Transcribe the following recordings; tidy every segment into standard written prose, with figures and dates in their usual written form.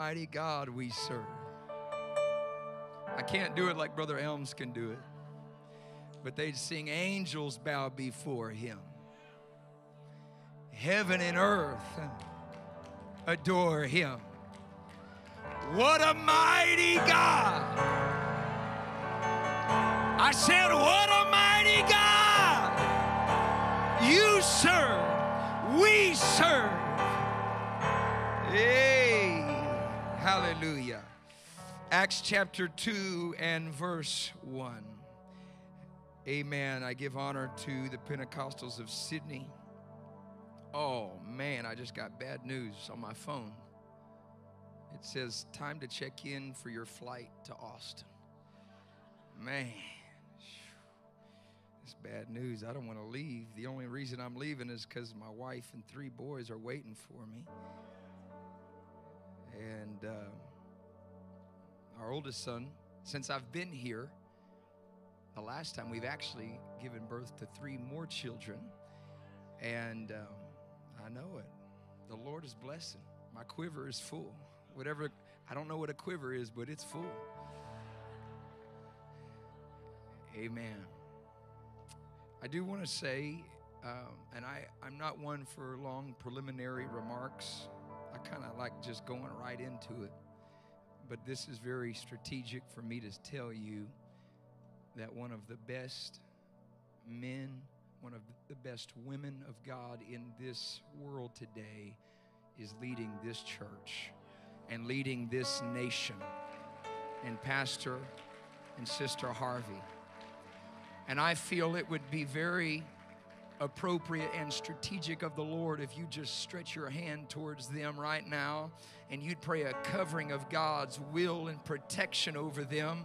Mighty God we serve. I can't do it like Brother Elms can do it, but they'd sing, angels bow before him. Heaven and earth adore him. What a mighty God. I said, what a mighty God you serve, we serve. Hey, hallelujah. Acts chapter 2 and verse 1. Amen. I give honor to the Pentecostals of Sydney. Oh, man, I just got bad news on my phone. It says, time to check in for your flight to Austin. Man, it's bad news. I don't want to leave. The only reason I'm leaving is because my wife and 3 boys are waiting for me. And our oldest son, since I've been here, the last time we've actually given birth to 3 more children. And I know it. The Lord is blessing. My quiver is full. Whatever, I don't know what a quiver is, but it's full. Amen. I do want to say, and I'm not one for long preliminary remarks. I kind of like just going right into it. But this is very strategic for me to tell you that one of the best men, one of the best women of God in this world today is leading this church and leading this nation, and Pastor and Sister Harvey. And I feel it would be very appropriate and strategic of the Lord if you just stretch your hand towards them right now and you'd pray a covering of God's will and protection over them.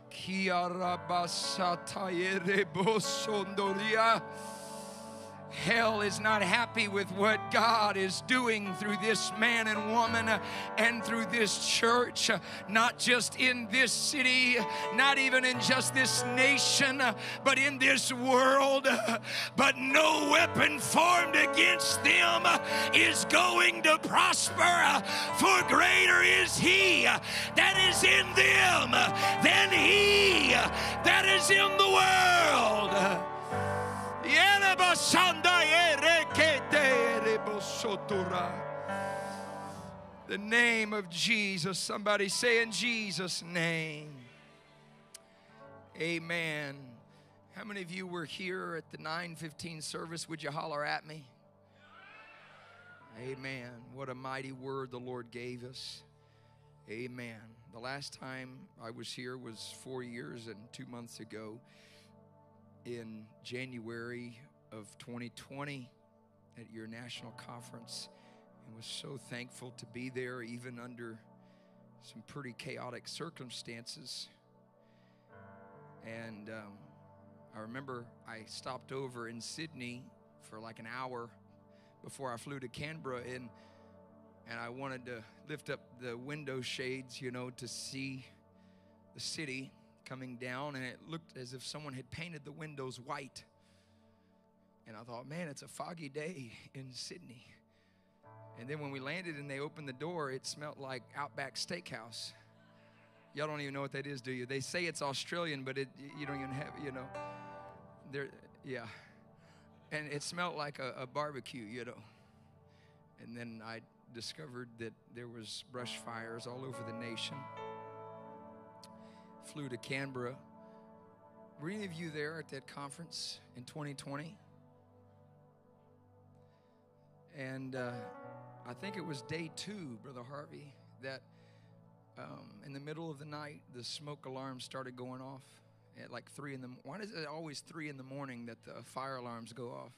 Hell is not happy with what God is doing through this man and woman and through this church, not just in this city, not even in just this nation, but in this world. But no weapon formed against them is going to prosper, for greater is He that is in them than he that is in the world. The name of Jesus. Somebody say, in Jesus' name. Amen. How many of you were here at the 9:15 service? Would you holler at me? Amen. What a mighty word the Lord gave us. Amen. The last time I was here was 4 years and 2 months ago, in January of 2020 at your national conference, and was so thankful to be there even under some pretty chaotic circumstances. And I remember I stopped over in Sydney for like an hour before I flew to Canberra, and I wanted to lift up the window shades, you know, to see the city coming down, and it looked as if someone had painted the windows white. And I thought, man, it's a foggy day in Sydney. And then when we landed and they opened the door, it smelled like Outback Steakhouse. Y'all don't even know what that is, do you? They say it's Australian, but you don't even have, you know. Yeah. And it smelled like a barbecue, you know. And then I discovered that there was brush fires all over the nation. Flew to Canberra. Were any of you there at that conference in 2020? And I think it was day 2, Brother Harvey, that in the middle of the night, the smoke alarm started going off at like 3 in the morning. Why is it always 3 in the morning that the fire alarms go off?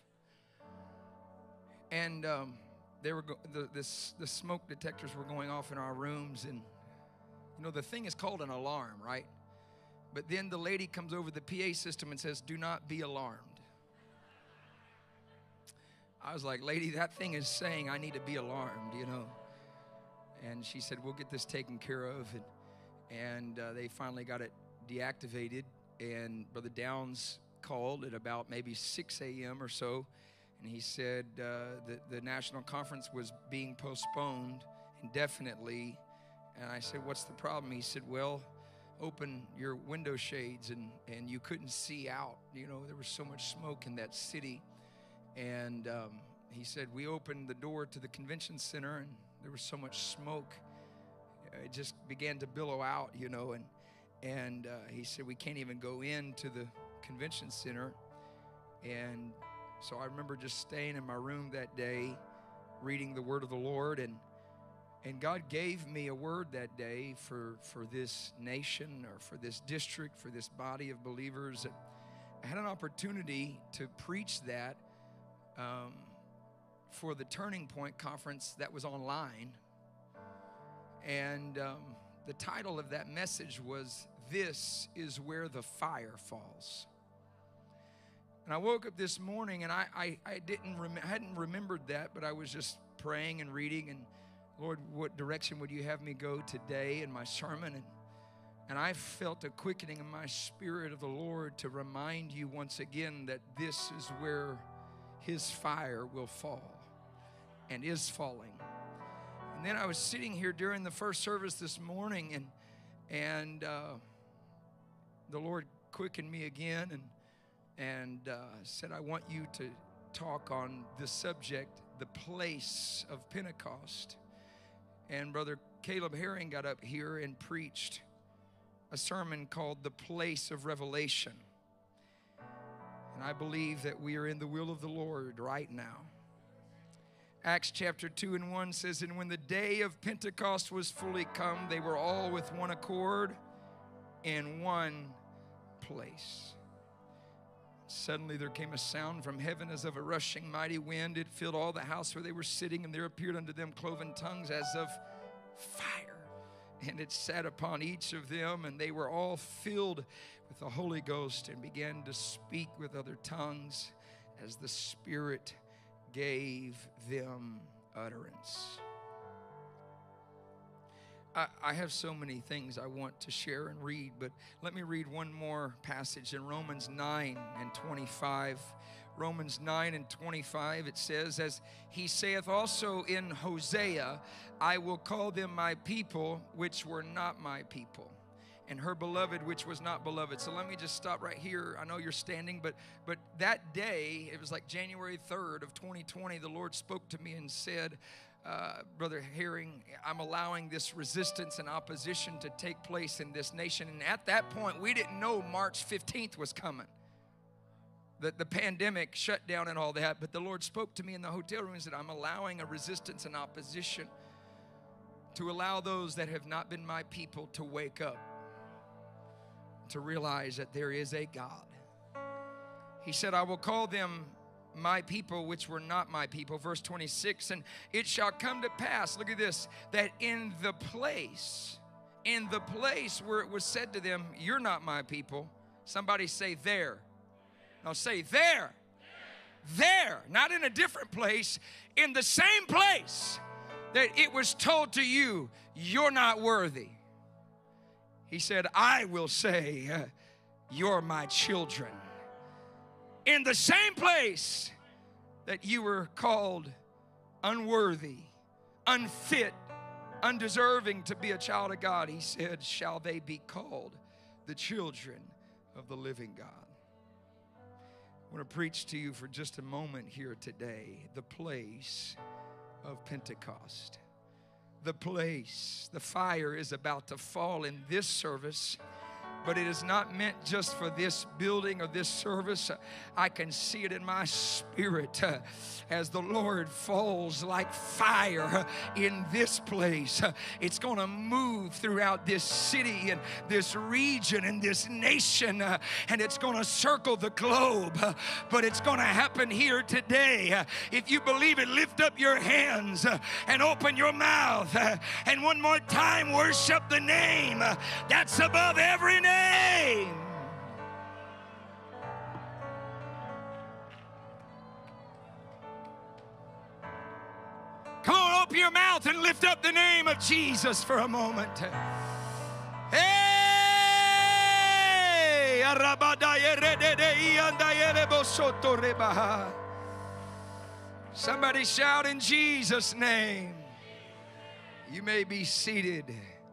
And they were the smoke detectors were going off in our rooms, and you know the thing is called an alarm, right? But then the lady comes over the PA system and says, "Do not be alarmed." I was like, "Lady, that thing is saying I need to be alarmed, you know." And she said, "We'll get this taken care of." And they finally got it deactivated. And Brother Downs called at about maybe 6 a.m. or so. And he said that the national conference was being postponed indefinitely. And I said, what's the problem? He said, well, open your window shades. And you couldn't see out. You know, there was so much smoke in that city. And he said, we opened the door to the convention center, and there was so much smoke. It just began to billow out, you know. And he said, we can't even go into the convention center. And so I remember just staying in my room that day, reading the word of the Lord. And God gave me a word that day for this nation, or for this district, for this body of believers. I had an opportunity to preach that for the Turning Point conference that was online. And the title of that message was, "This is Where the Fire Falls." And I woke up this morning, and I hadn't remembered that, but I was just praying and reading, and Lord, what direction would you have me go today in my sermon? And I felt a quickening in my spirit of the Lord to remind you once again that this is where His fire will fall and is falling. And then I was sitting here during the first service this morning, and the Lord quickened me again and said, I want you to talk on the subject, the place of Pentecost. And Brother Caleb Herring got up here and preached a sermon called The Place of Revelation. And I believe that we are in the will of the Lord right now. Acts chapter 2:1 says, and when the day of Pentecost was fully come, they were all with one accord in one place. Suddenly there came a sound from heaven as of a rushing mighty wind. It filled all the house where they were sitting, and there appeared unto them cloven tongues as of fire. And it sat upon each of them, and they were all filled with the Holy Ghost and began to speak with other tongues as the Spirit gave them utterance. I have so many things I want to share and read, but let me read one more passage in Romans 9:25. Romans 9:25, it says, as he saith also in Hosea, I will call them my people, which were not my people, and her beloved, which was not beloved. So let me just stop right here. I know you're standing, but that day, it was like January 3rd of 2020, the Lord spoke to me and said, Brother Herring, I'm allowing this resistance and opposition to take place in this nation. And at that point, we didn't know March 15th was coming. The pandemic shut down and all that. But the Lord spoke to me in the hotel room and said, I'm allowing a resistance and opposition to allow those that have not been my people to wake up, to realize that there is a God. He said, I will call them my people, which were not my people. Verse 26, and it shall come to pass, look at this, that in the place where it was said to them, you're not my people. Somebody say there. No, say there. There, not in a different place, in the same place that it was told to you, you're not worthy. He said, I will say, you're my children. In the same place that you were called unworthy, unfit, undeserving to be a child of God, he said, shall they be called the children of the living God. I want to preach to you for just a moment here today, the place of Pentecost. The place, the fire is about to fall in this service. But it is not meant just for this building or this service. I can see it in my spirit as the Lord falls like fire in this place. It's going to move throughout this city and this region and this nation, and it's going to circle the globe. But it's going to happen here today. If you believe it, lift up your hands and open your mouth, and one more time worship the name that's above every name. Come on, open your mouth and lift up the name of Jesus for a moment. Hey! Somebody shout in Jesus' name. You may be seated.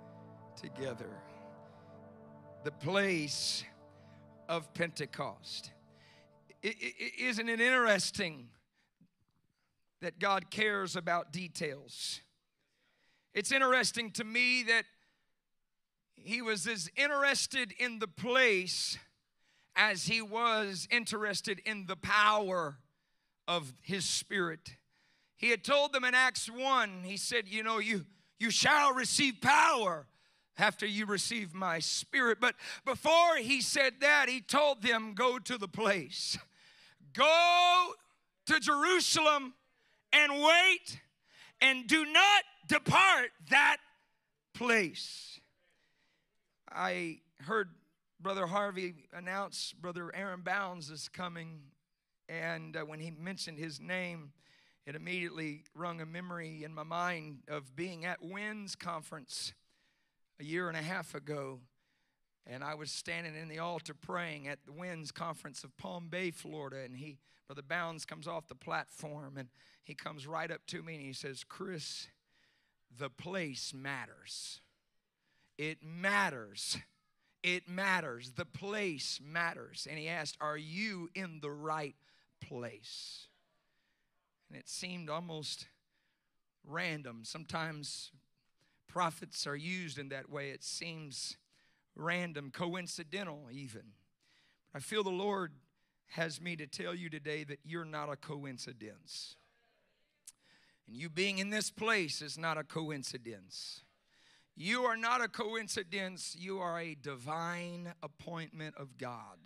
together. The place of Pentecost. Isn't it interesting that God cares about details? It's interesting to me that he was as interested in the place as he was interested in the power of his Spirit. He had told them in Acts 1, he said, you shall receive power after you receive my Spirit. But before he said that, he told them, go to the place. Go to Jerusalem and wait, and do not depart that place. I heard Brother Harvey announce Brother Aaron Bounds is coming, and when he mentioned his name, it immediately rung a memory in my mind of being at WINS conference a year and a half ago, and I was standing in the altar praying at the WINS conference of Palm Bay, Florida, and Brother Bounds comes off the platform, and he comes right up to me, and he says, Chris, the place matters. It matters. It matters. The place matters. And he asked, are you in the right place? And it seemed almost random. Sometimes prophets are used in that way. It seems random, coincidental even. I feel the Lord has me to tell you today that you're not a coincidence. And you being in this place is not a coincidence. You are not a coincidence. You are a divine appointment of God.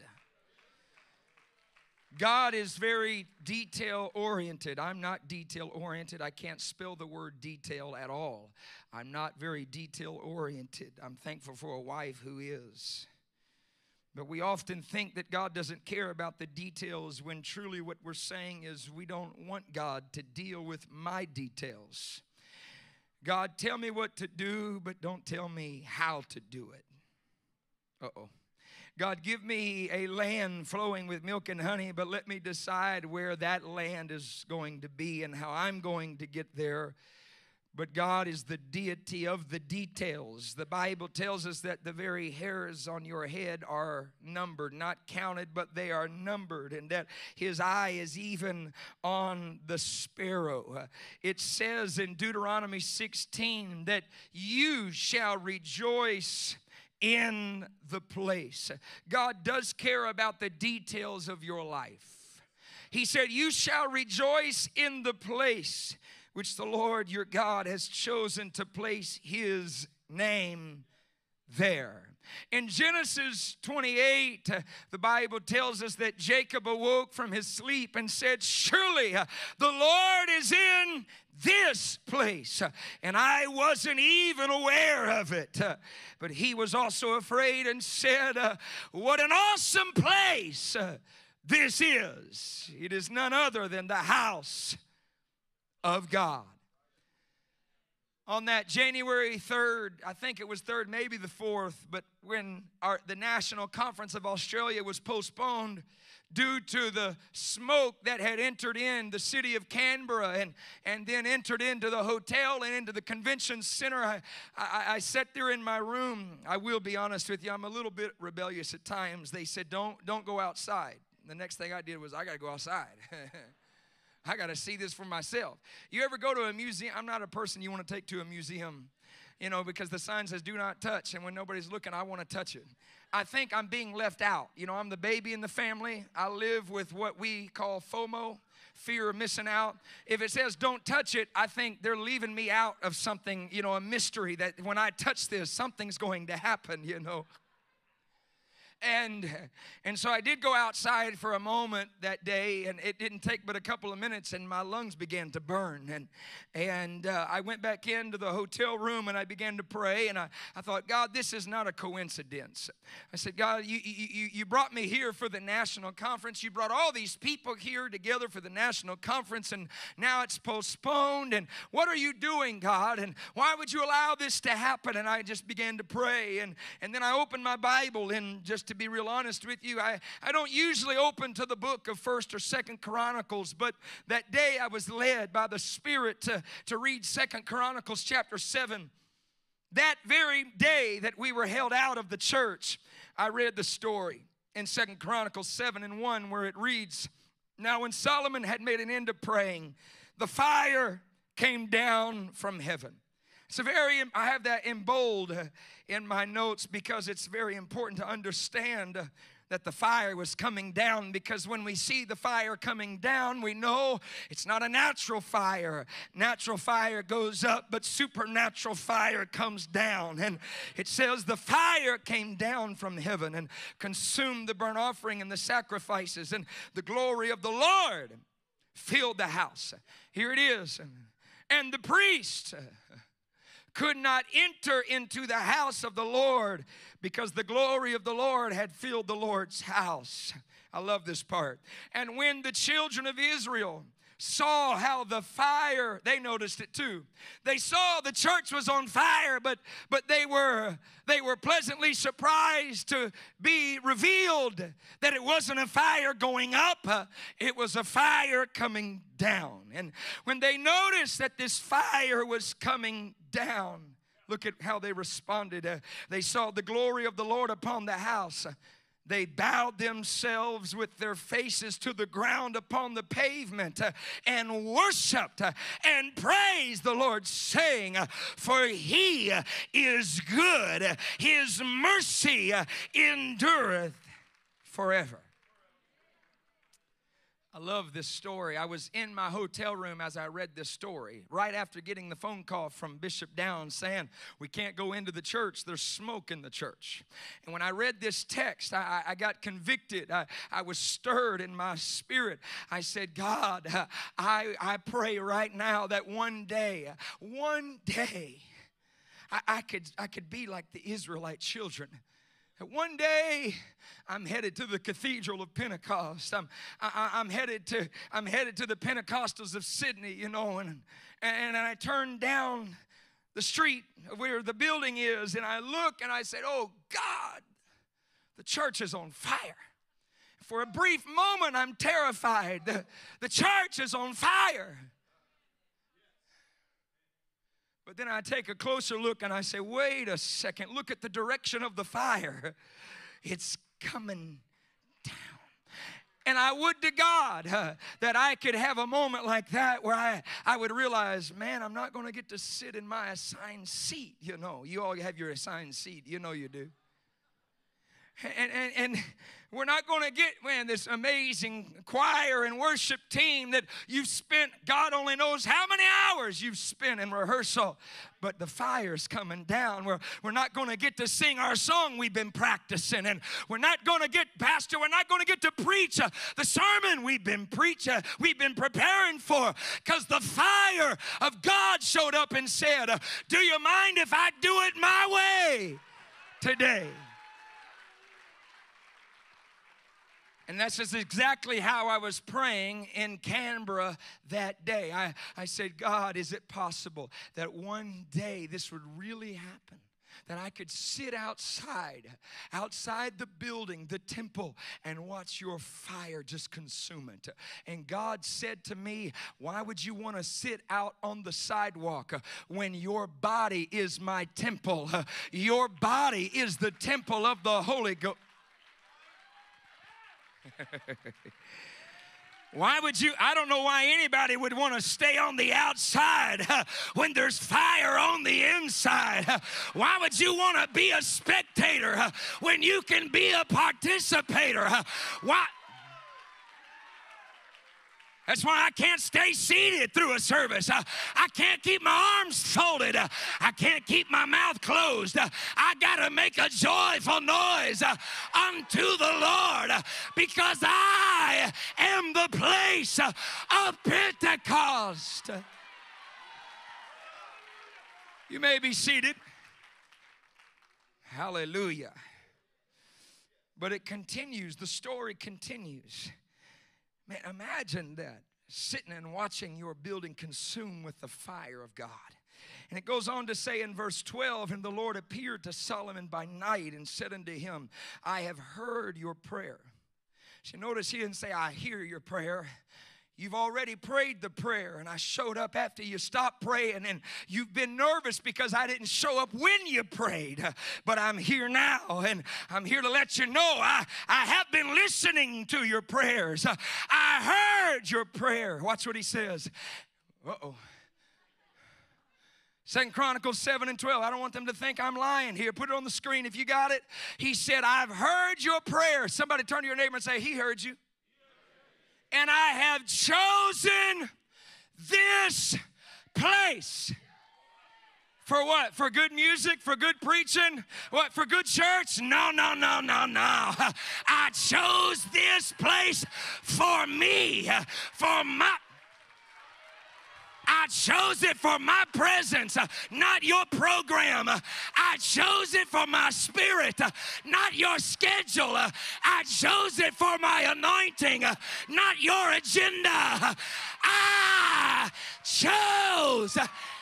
God is very detail-oriented. I'm not detail-oriented. I can't spell the word detail at all. I'm not very detail-oriented. I'm thankful for a wife who is. But we often think that God doesn't care about the details when truly what we're saying is we don't want God to deal with my details. God, tell me what to do, but don't tell me how to do it. Uh-oh. God, give me a land flowing with milk and honey, but let me decide where that land is going to be and how I'm going to get there. But God is the deity of the details. The Bible tells us that the very hairs on your head are numbered, not counted, but they are numbered, and that his eye is even on the sparrow. It says in Deuteronomy 16 that you shall rejoice in the place. God does care about the details of your life. He said, you shall rejoice in the place which the Lord your God has chosen to place his name there. In Genesis 28, the Bible tells us that Jacob awoke from his sleep and said, surely the Lord is in this place, and I wasn't even aware of it. But he was also afraid and said, what an awesome place this is. It is none other than the house of God. On that January 3rd, I think it was 3rd, maybe the 4th, but when the National Conference of Australia was postponed due to the smoke that had entered in the city of Canberra and then entered into the hotel and into the convention center, I sat there in my room. I will be honest with you, I'm a little bit rebellious at times. They said, don't go outside. The next thing I did was, I got to go outside. I got to see this for myself. You ever go to a museum? I'm not a person you want to take to a museum, because the sign says do not touch. And when nobody's looking, I want to touch it. I think I'm being left out. I'm the baby in the family. I live with what we call FOMO, fear of missing out. If it says don't touch it, I think they're leaving me out of something, a mystery that when I touch this, something's going to happen, And so I did go outside for a moment that day, and it didn't take but a couple of minutes, and my lungs began to burn. And I went back into the hotel room, and I began to pray, and I thought, God, this is not a coincidence. I said, God, you brought me here for the national conference. You brought all these people here together for the national conference, and now it's postponed. And what are you doing, God? And why would you allow this to happen? And I just began to pray, and then I opened my Bible, and just to be real honest with you, I don't usually open to the book of 1st or 2nd Chronicles, but that day I was led by the Spirit to read 2nd Chronicles chapter 7. That very day that we were held out of the church, I read the story in 2 Chronicles 7:1 where it reads, "Now when Solomon had made an end of praying, the fire came down from heaven." I have that in bold in my notes because it's very important to understand that the fire was coming down, because when we see the fire coming down, we know it's not a natural fire. Natural fire goes up, but supernatural fire comes down. And it says the fire came down from heaven and consumed the burnt offering and the sacrifices, and the glory of the Lord filled the house. Here it is. And the priest could not enter into the house of the Lord because the glory of the Lord had filled the Lord's house. I love this part. And when the children of Israel saw how the fire, they noticed it too. They saw the church was on fire, but they were pleasantly surprised to be revealed that it wasn't a fire going up, it was a fire coming down. And when they noticed that this fire was coming down, look at how they responded. They saw the glory of the Lord upon the house. They bowed themselves with their faces to the ground upon the pavement and worshiped and praised the Lord, saying, "For he is good, his mercy endureth forever." I love this story. I was in my hotel room as I read this story, right after getting the phone call from Bishop Downs saying, "We can't go into the church. There's smoke in the church." And when I read this text, I got convicted. I was stirred in my spirit. I said, "God, I pray right now that one day, I could be like the Israelite children. One day, I'm headed to the Cathedral of Pentecost. I'm headed to the Pentecostals of Sydney, you know, and I turn down the street where the building is, and I look and I said, "Oh God, the church is on fire." For a brief moment, I'm terrified. The church is on fire. But then I take a closer look and I say, wait a second, look at the direction of the fire. It's coming down. And I would to God that I could have a moment like that where I would realize, man, I'm not going to get to sit in my assigned seat. You know, you all have your assigned seat. You know you do. And we're not going to get, man, this amazing choir and worship team that you've spent, God only knows how many hours you've spent in rehearsal. But the fire's coming down. We're not going to get to sing our song we've been practicing. And we're not going to get, Pastor, we're not going to get to preach the sermon we've been preparing for. Because the fire of God showed up and said, do you mind if I do it my way today? And that's just exactly how I was praying in Canberra that day. I said, God, is it possible that one day this would really happen? That I could sit outside the building, the temple, and watch your fire just consume it. And God said to me, why would you want to sit out on the sidewalk when your body is my temple? Your body is the temple of the Holy Ghost. Why would you? I don't know why anybody would want to stay on the outside when there's fire on the inside. Why would you want to be a spectator when you can be a participator? Why? That's why I can't stay seated through a service. I can't keep my arms folded. I can't keep my mouth closed. I got to make a joyful noise unto the Lord because I am the place of Pentecost. You may be seated. Hallelujah. But it continues. The story continues. Man, imagine that, sitting and watching your building consume with the fire of God. And it goes on to say in verse 12, and the Lord appeared to Solomon by night and said unto him, I have heard your prayer. So notice he didn't say, I hear your prayer. You've already prayed the prayer, and I showed up after you stopped praying, and you've been nervous because I didn't show up when you prayed. But I'm here now, and I'm here to let you know I have been listening to your prayers. I heard your prayer. Watch what he says. Uh-oh. 2 Chronicles 7 and 12. I don't want them to think I'm lying here. Put it on the screen if you got it. He said, I've heard your prayer. Somebody turn to your neighbor and say, he heard you. And I have chosen this place. For what? For good music? For good preaching? What? For good church? No. I chose this place for me. I chose it for my presence, not your program. I chose it for my spirit, not your schedule. I chose it for my anointing, not your agenda. I chose.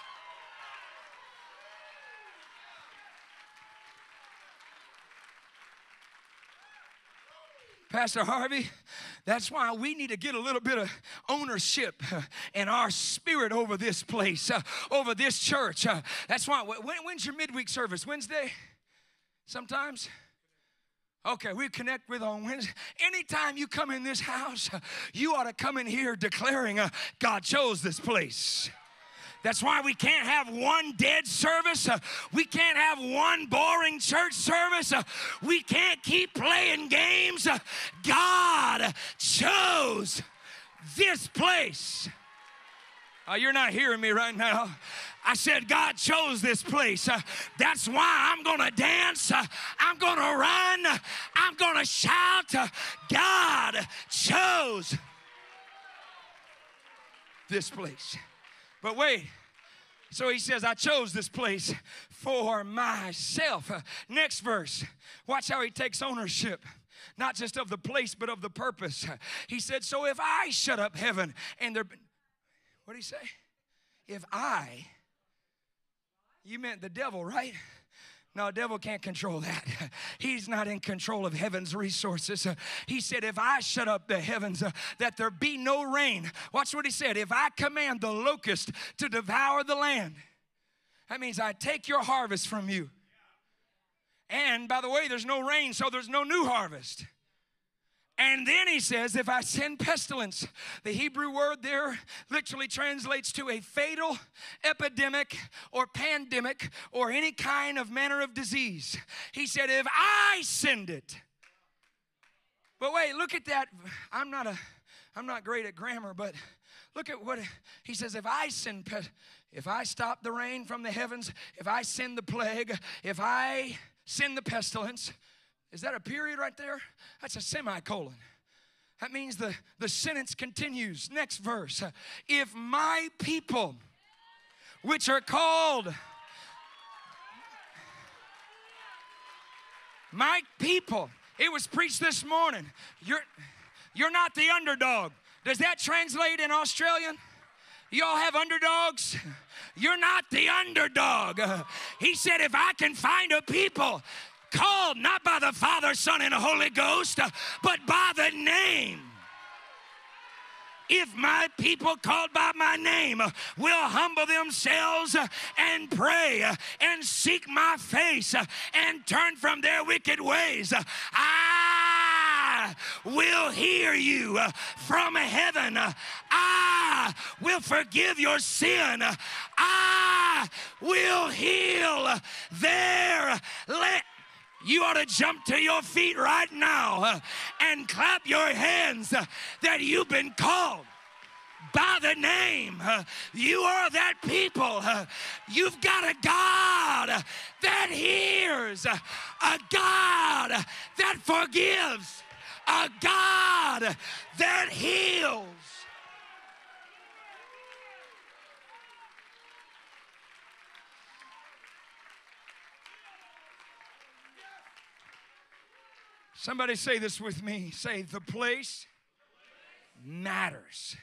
Pastor Harvey, that's why we need to get a little bit of ownership in our spirit over this place, over this church. That's why, when's your midweek service? Wednesday? Sometimes? Okay, we connect with on Wednesday. Anytime you come in this house, you ought to come in here declaring, God chose this place. That's why we can't have one dead service. We can't have one boring church service. We can't keep playing games. God chose this place. You're not hearing me right now. I said God chose this place. That's why I'm going to dance. I'm going to run. I'm going to shout. God chose this place. But wait, so he says, I chose this place for myself. Next verse, watch how he takes ownership, not just of the place, but of the purpose. He said, so if I shut up heaven and there, what did he say? If I, you meant the devil, right? No, the devil can't control that. He's not in control of heaven's resources. He said, if I shut up the heavens, that there be no rain. Watch what he said. If I command the locust to devour the land, that means I take your harvest from you. And by the way, there's no rain, so there's no new harvest. And then he says, if I send pestilence, the Hebrew word there literally translates to a fatal epidemic or pandemic or any kind of manner of disease. He said, if I send it. But wait, look at that. I'm not great at grammar, but look at what he says. If I stop the rain from the heavens, if I send the plague, if I send the pestilence. Is that a period right there? That's a semicolon. That means the sentence continues. Next verse. If my people, which are called, my people, it was preached this morning. You're not the underdog. Does that translate in Australian? You all have underdogs? You're not the underdog. He said, if I can find a people called not by the Father, Son, and Holy Ghost, but by the name. If my people called by my name will humble themselves and pray and seek my face and turn from their wicked ways, I will hear you from heaven. I will forgive your sin. I will heal their land. You ought to jump to your feet right now and clap your hands that you've been called by the name. You are that people. You've got a God that hears, a God that forgives, a God that heals. Somebody say this with me. Say, the place matters.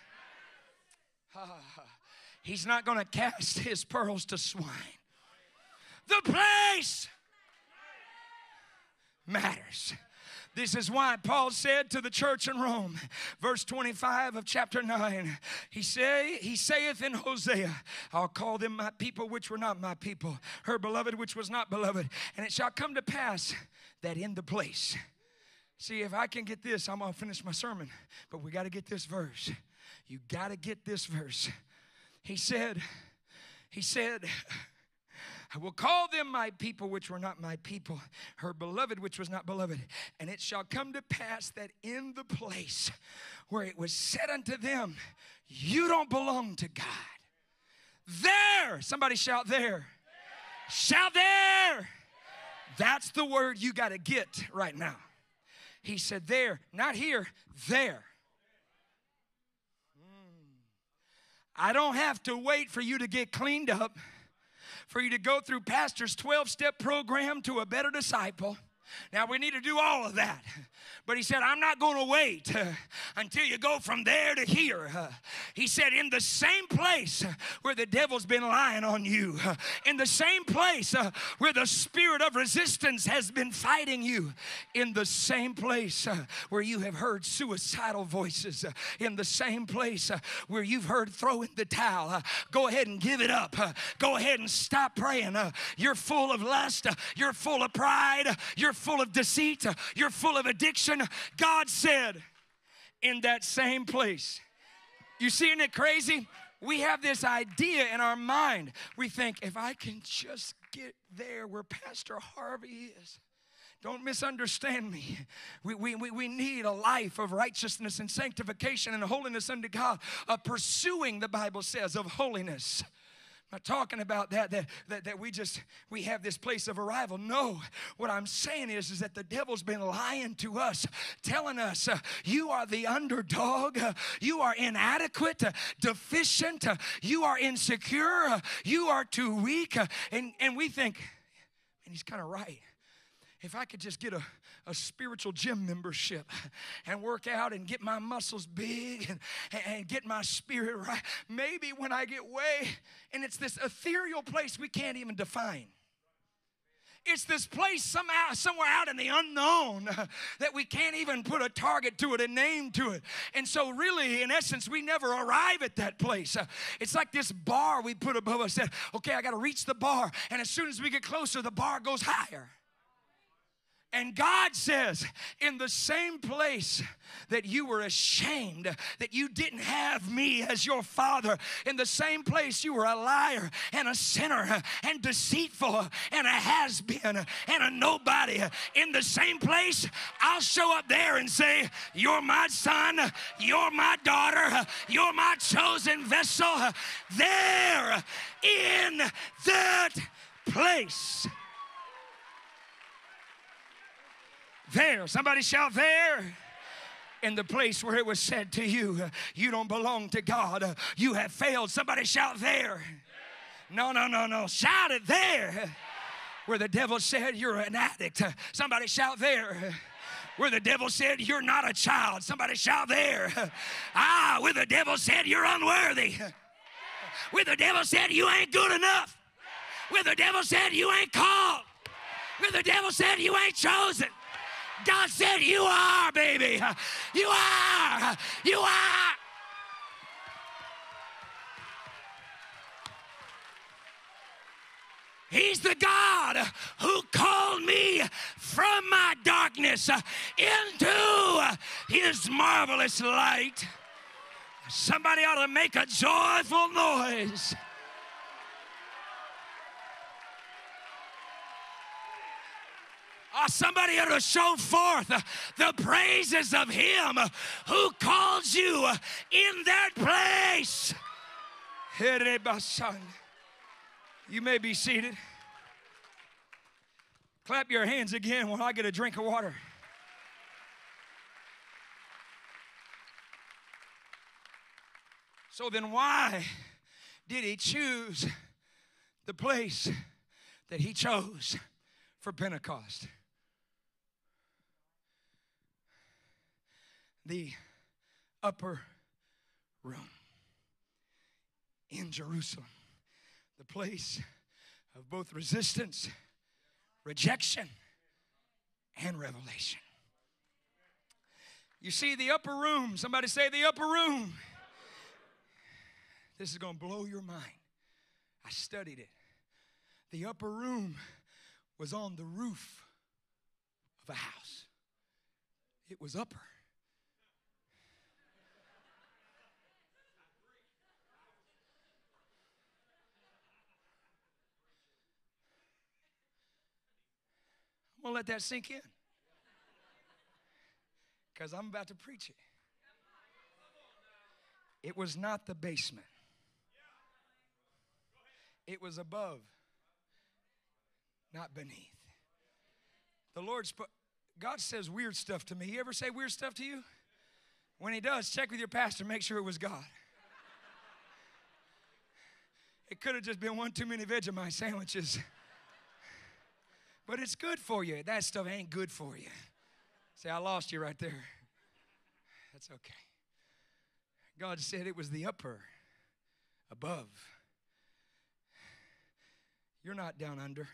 He's not going to cast his pearls to swine. The place matters. This is why Paul said to the church in Rome, verse 25 of chapter 9, he saith in Hosea, I'll call them my people which were not my people, her beloved which was not beloved. And it shall come to pass that in the place. See, if I can get this, I'm going to finish my sermon. But we got to get this verse. You got to get this verse. He said, I will call them my people which were not my people, her beloved which was not beloved. And it shall come to pass that in the place where it was said unto them, you don't belong to God. There, somebody shout there. Shout there. That's the word you got to get right now. He said there, not here, there. I don't have to wait for you to get cleaned up, for you to go through Pastor's 12-step program to a better disciple. Now, we need to do all of that. But he said, I'm not going to wait until you go from there to here. He said, in the same place where the devil's been lying on you, in the same place where the spirit of resistance has been fighting you, in the same place where you have heard suicidal voices, in the same place where you've heard throw in the towel, go ahead and give it up. Go ahead and stop praying. You're full of lust. You're full of pride. You're full of deceit. You're full of addiction. God said, in that same place. You seeing it crazy? We have this idea in our mind. We think, if I can just get there where Pastor Harvey is. Don't misunderstand me. We need a life of righteousness and sanctification and holiness unto God. Pursuing, the Bible says, of holiness. I'm not talking about that we have this place of arrival. No, what I'm saying is that the devil's been lying to us, telling us you are the underdog, you are inadequate, deficient, you are insecure, you are too weak, and we think, and he's kind of right. If I could just get a spiritual gym membership and work out and get my muscles big and get my spirit right, maybe when I get way, and it's this ethereal place we can't even define. It's this place somewhere out in the unknown that we can't even put a target to it, a name to it. And so really, in essence, we never arrive at that place. It's like this bar we put above us. Said, okay, I got to reach the bar. And as soon as we get closer, the bar goes higher. And God says, in the same place that you were ashamed that you didn't have me as your father, in the same place you were a liar and a sinner and deceitful and a has-been and a nobody, in the same place I'll show up there and say, you're my son, you're my daughter, you're my chosen vessel. There in that place. There, somebody shout there. In the place where it was said to you, you don't belong to God, you have failed. Somebody shout there. No. Shout it there. Where the devil said you're an addict. Somebody shout there. Where the devil said you're not a child. Somebody shout there. Where the devil said you're unworthy. Where the devil said you ain't good enough. Where the devil said you ain't called. Where the devil said you ain't chosen. God said, you are, baby. You are. You are. He's the God who called me from my darkness into his marvelous light. Somebody ought to make a joyful noise. Somebody ought to show forth the praises of him who calls you in that place. You may be seated. Clap your hands again while I get a drink of water. So then why did he choose the place that he chose for Pentecost? The upper room in Jerusalem, the place of both resistance, rejection, and revelation. You see, the upper room, somebody say the upper room. This is going to blow your mind. I studied it. The upper room was on the roof of a house. It was upper. I'm going to let that sink in, because I'm about to preach it. It was not the basement. It was above, not beneath. The Lord spoke. God says weird stuff to me. You ever say weird stuff to you? When He does, check with your pastor, make sure it was God. It could have just been one too many Vegemite sandwiches. But it's good for you. That stuff ain't good for you. See, I lost you right there. That's okay. God said it was the upper, above. You're not down under.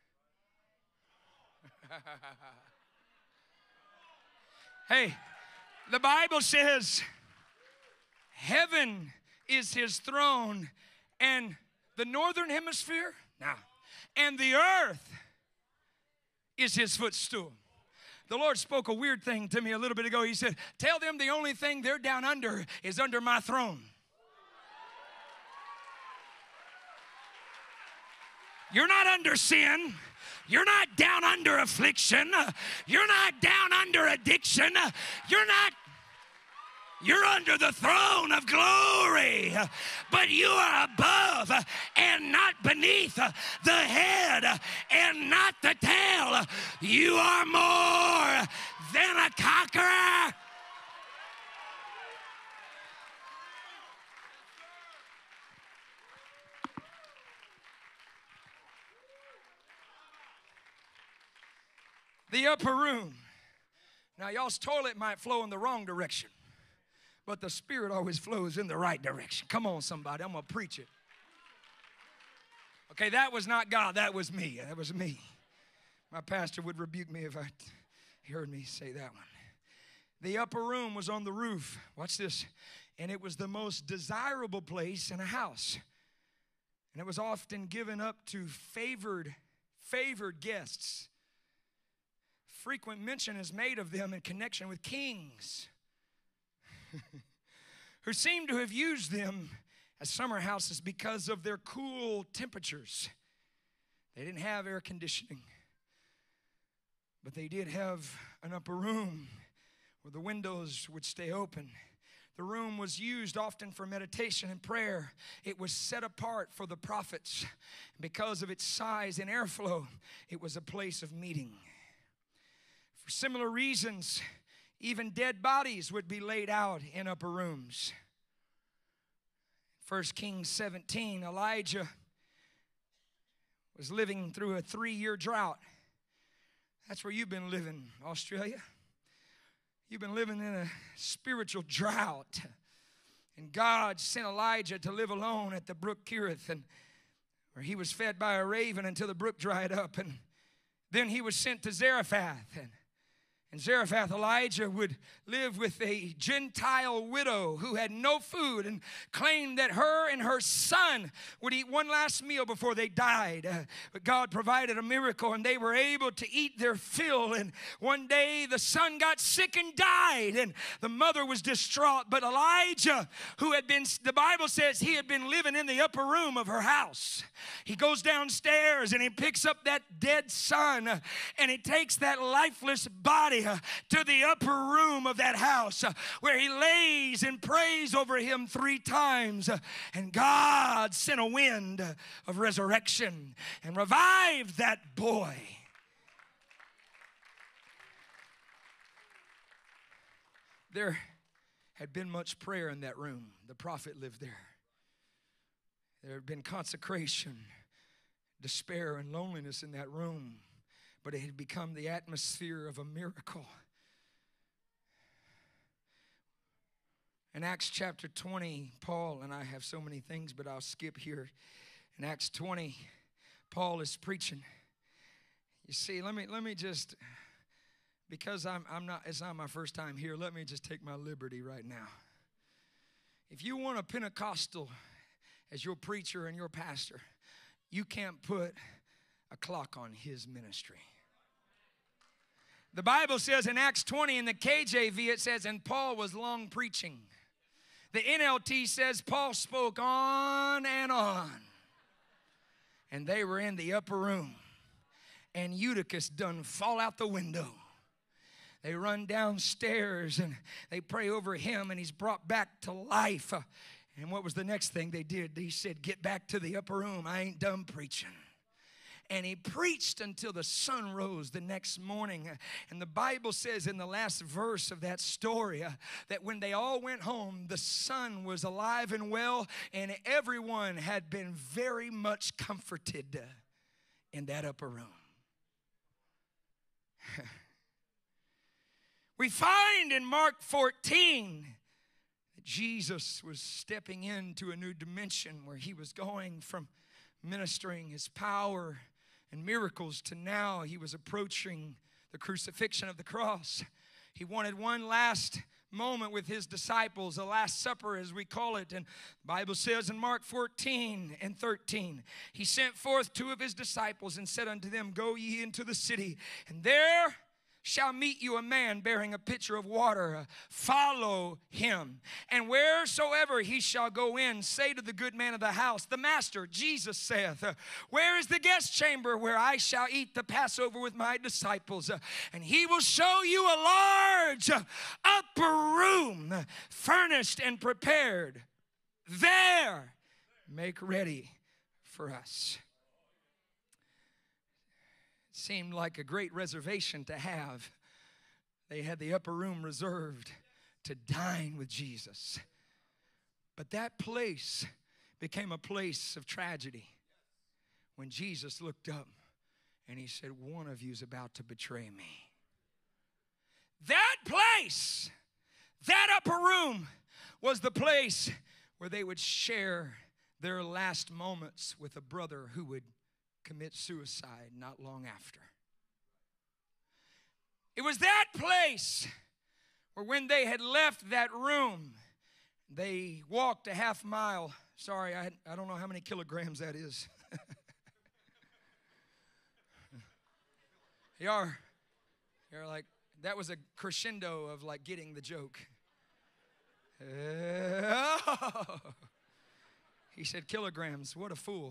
Hey, the Bible says heaven is His throne and the northern hemisphere, and the earth is His footstool. The Lord spoke a weird thing to me a little bit ago. He said, tell them the only thing they're down under is under my throne. You're not under sin. You're not down under affliction. You're not down under addiction. You're under the throne of glory. But you are above and not beneath, the head and not the tail. You are more than a conqueror. The upper room. Now, y'all's toilet might flow in the wrong direction, but the Spirit always flows in the right direction. Come on, somebody. I'm going to preach it. Okay, that was not God. That was me. That was me. My pastor would rebuke me if he heard me say that one. The upper room was on the roof. Watch this. And it was the most desirable place in a house. And it was often given up to favored guests. Frequent mention is made of them in connection with kings who seem to have used them as summer houses because of their cool temperatures. They didn't have air conditioning, but they did have an upper room where the windows would stay open. The room was used often for meditation and prayer. It was set apart for the prophets. Because of its size and airflow, it was a place of meeting. For similar reasons, even dead bodies would be laid out in upper rooms. 1 Kings 17, Elijah was living through a 3-year drought. That's where you've been living, Australia. You've been living in a spiritual drought. And God sent Elijah to live alone at the brook Kerith, and where he was fed by a raven until the brook dried up. And then he was sent to Zarephath. And Zarephath, Elijah would live with a Gentile widow who had no food and claimed that her and her son would eat one last meal before they died. But God provided a miracle, and they were able to eat their fill. And one day the son got sick and died, and the mother was distraught. But Elijah, who had been, the Bible says he had been living in the upper room of her house. He goes downstairs and he picks up that dead son, and he takes that lifeless body to the upper room of that house, where he lays and prays over him 3 times. And God sent a wind of resurrection and revived that boy. There had been much prayer in that room. The prophet lived there. There had been consecration, despair, and loneliness in that room. But it had become the atmosphere of a miracle. In Acts chapter 20, Paul, and I have so many things, but I'll skip here. In Acts 20, Paul is preaching. You see, let me just because it's not my first time here, let me just take my liberty right now. If you want a Pentecostal as your preacher and your pastor, you can't put a clock on his ministry. The Bible says in Acts 20 in the KJV, it says, and Paul was long preaching. The NLT says Paul spoke on, and they were in the upper room, and Eutychus done fall out the window. They run downstairs and they pray over him, and he's brought back to life. And what was the next thing they did? He said, get back to the upper room. I ain't done preaching. And he preached until the sun rose the next morning. And the Bible says in the last verse of that story that when they all went home, the son was alive and well, and everyone had been very much comforted in that upper room. We find in Mark 14 that Jesus was stepping into a new dimension where he was going from ministering his power and miracles to now he was approaching the crucifixion of the cross. He wanted one last moment with his disciples, a last supper as we call it. And the Bible says in Mark 14 and 13, he sent forth 2 of his disciples and said unto them, go ye into the city, and there shall meet you a man bearing a pitcher of water. Follow him. And wheresoever he shall go in, say to the good man of the house, the master, Jesus saith, where is the guest chamber where I shall eat the Passover with my disciples? And he will show you a large upper room, furnished and prepared. There, make ready for us. Seemed like a great reservation to have. They had the upper room reserved to dine with Jesus. But that place became a place of tragedy when Jesus looked up and he said, one of you is about to betray me. That place, that upper room, was the place where they would share their last moments with a brother who would commit suicide not long after. It was that place where when they had left that room, they walked a half mile. Sorry, I don't know how many kilograms that is. You're like, that was a crescendo of like getting the joke. He said kilograms. What a fool.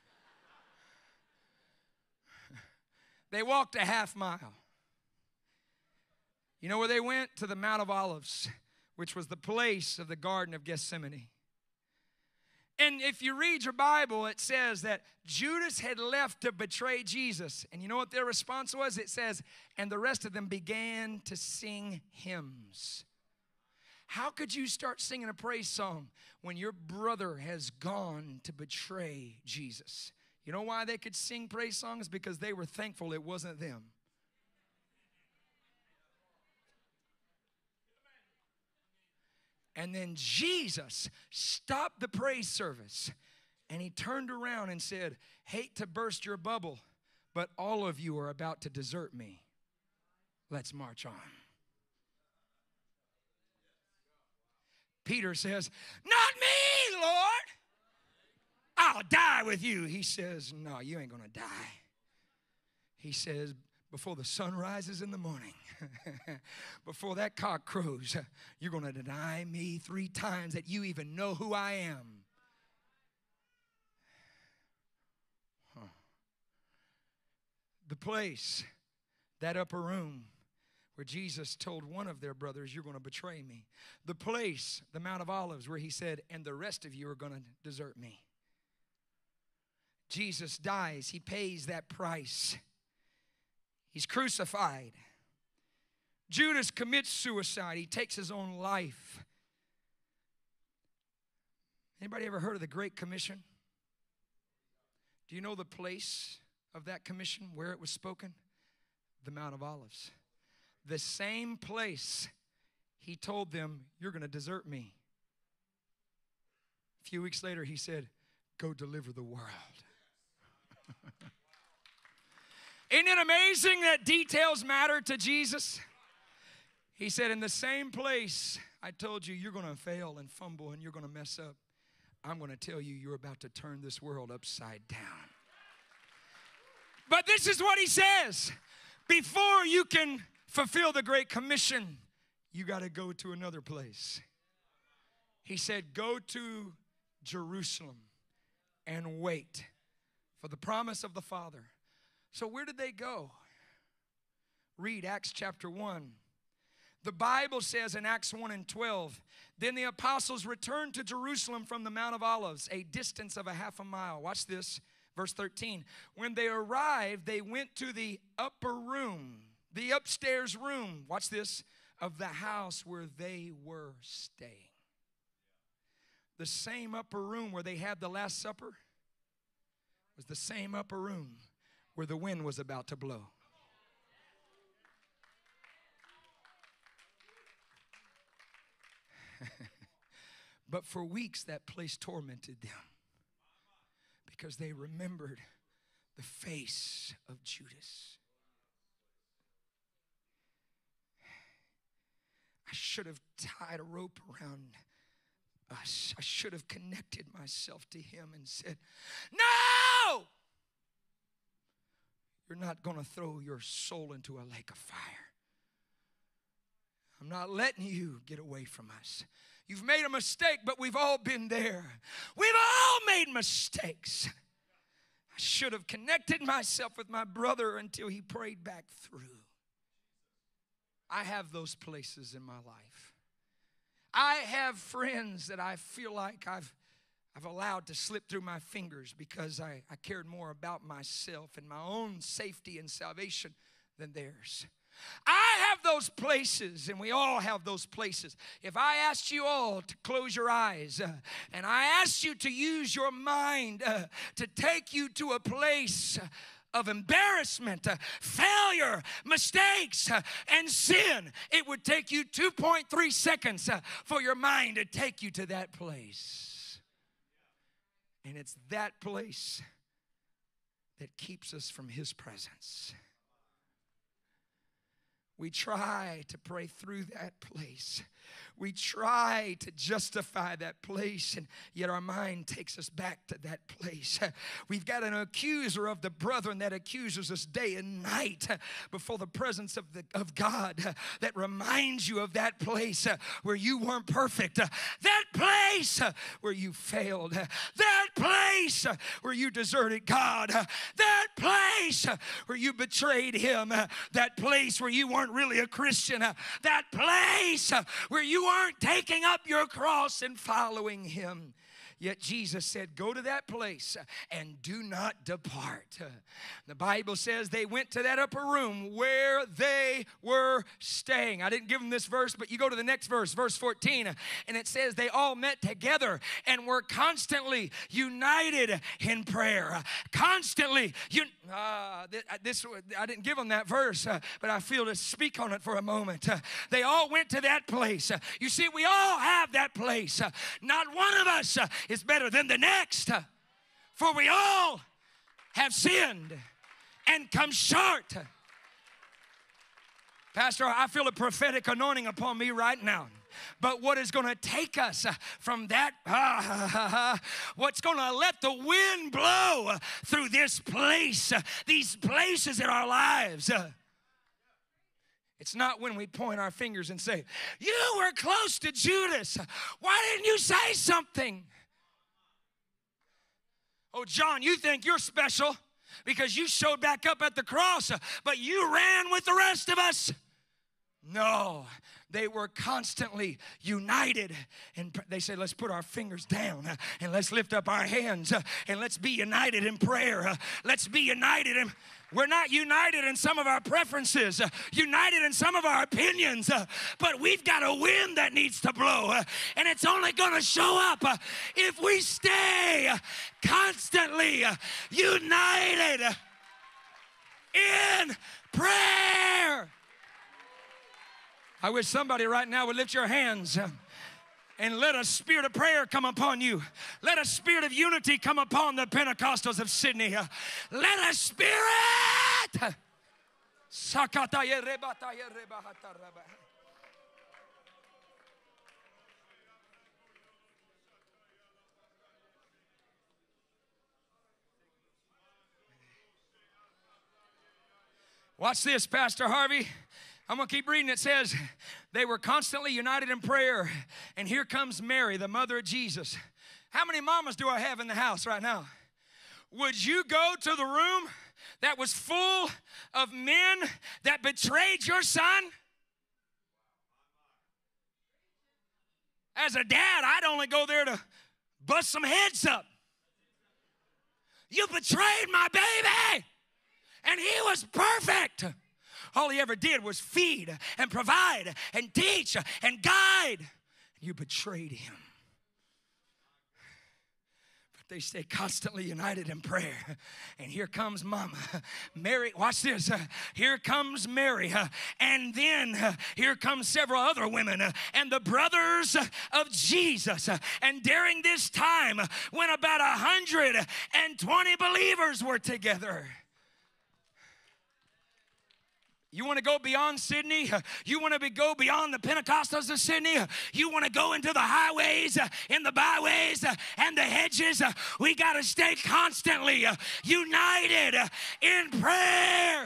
They walked a half mile. You know where they went? To the Mount of Olives, which was the place of the Garden of Gethsemane. And if you read your Bible, it says that Judas had left to betray Jesus. And you know what their response was? It says, and the rest of them began to sing hymns. How could you start singing a praise song when your brother has gone to betray Jesus? You know why they could sing praise songs? Because they were thankful it wasn't them. And then Jesus stopped the praise service and he turned around and said, hate to burst your bubble, but all of you are about to desert me. Let's march on. Peter says, not me, Lord. I'll die with you. He says, no, you ain't going to die. He says, before the sun rises in the morning, before that cock crows, you're going to deny me 3 times that you even know who I am. The place, that upper room, where Jesus told one of their brothers, you're going to betray me. The place, the Mount of Olives, where he said, and the rest of you are going to desert me. Jesus dies. He pays that price. He's crucified. Judas commits suicide. He takes his own life. Anybody ever heard of the Great Commission? Do you know the place of that commission, where it was spoken? The Mount of Olives. The same place he told them, you're going to desert me. A few weeks later, he said, go deliver the world. Isn't it amazing that details matter to Jesus? He said, in the same place I told you you're going to fail and fumble and you're going to mess up, I'm going to tell you you're about to turn this world upside down. But this is what he says. Before you can fulfill the Great Commission, you got to go to another place. He said, go to Jerusalem and wait for the promise of the Father. So where did they go? Read Acts chapter 1. The Bible says in Acts 1 and 12, then the apostles returned to Jerusalem from the Mount of Olives, a distance of a half a mile. Watch this, verse 13. When they arrived, they went to the upper room, the upstairs room, watch this, of the house where they were staying. The same upper room where they had the Last Supper was the same upper room where the wind was about to blow. But for weeks that place tormented them because they remembered the face of Judas. I should have tied a rope around us. I should have connected myself to him and said, no! You're not going to throw your soul into a lake of fire. I'm not letting you get away from us. You've made a mistake, but we've all been there. We've all made mistakes. I should have connected myself with my brother until he prayed back through. I have those places in my life. I have friends that I feel like I've allowed to slip through my fingers because I cared more about myself and my own safety and salvation than theirs. I have those places, and we all have those places. If I asked you all to close your eyes and I asked you to use your mind to take you to a place of embarrassment, failure, mistakes, and sin, it would take you 2.3 seconds for your mind to take you to that place. And it's that place that keeps us from his presence. We try to pray through that place. We try to justify that place, and yet our mind takes us back to that place. We've got an accuser of the brethren that accuses us day and night before the presence of God that reminds you of that place where you weren't perfect, that place where you failed, that place where you deserted God, that place where you betrayed him, that place where you weren't really a Christian, that place where you aren't taking up your cross and following him. Yet Jesus said, go to that place and do not depart. The Bible says they went to that upper room where they were staying. I didn't give them this verse, but you go to the next verse, verse 14, and it says they all met together and were constantly united in prayer. Constantly. I didn't give them that verse, but I feel to speak on it for a moment. They all went to that place. You see, we all have that place. Not one of us is better than the next, for we all have sinned and come short. Pastor, I feel a prophetic anointing upon me right now. But what is going to take us from that, what's going to let the wind blow through this place, these places in our lives? It's not when we point our fingers and say, you were close to Judas. Why didn't you say something? Oh, John, you think you're special because you showed back up at the cross, but you ran with the rest of us. No, they were constantly united. And they said, let's put our fingers down and let's lift up our hands and let's be united in prayer. Let's be united in... We're not united in some of our preferences, united in some of our opinions, but we've got a wind that needs to blow, and it's only going to show up if we stay constantly united in prayer. I wish somebody right now would lift your hands and let a spirit of prayer come upon you. Let a spirit of unity come upon the Pentecostals of Sydney. Let a spirit that. Watch this, Pastor Harvey. I'm going to keep reading. It says, they were constantly united in prayer. And here comes Mary, the mother of Jesus. How many mamas do I have in the house right now? Would you go to the room that was full of men that betrayed your son? As a dad, I'd only go there to bust some heads up. You betrayed my baby, and he was perfect. All he ever did was feed and provide and teach and guide. You betrayed him. They stay constantly united in prayer. And here comes Mama. Mary, watch this. Here comes Mary. And then here comes several other women and the brothers of Jesus. And during this time, when about 120 believers were together. You want to go beyond Sydney? You want to go beyond the Pentecostals of Sydney? You want to go into the highways and the byways and the hedges? We got to stay constantly united in prayer.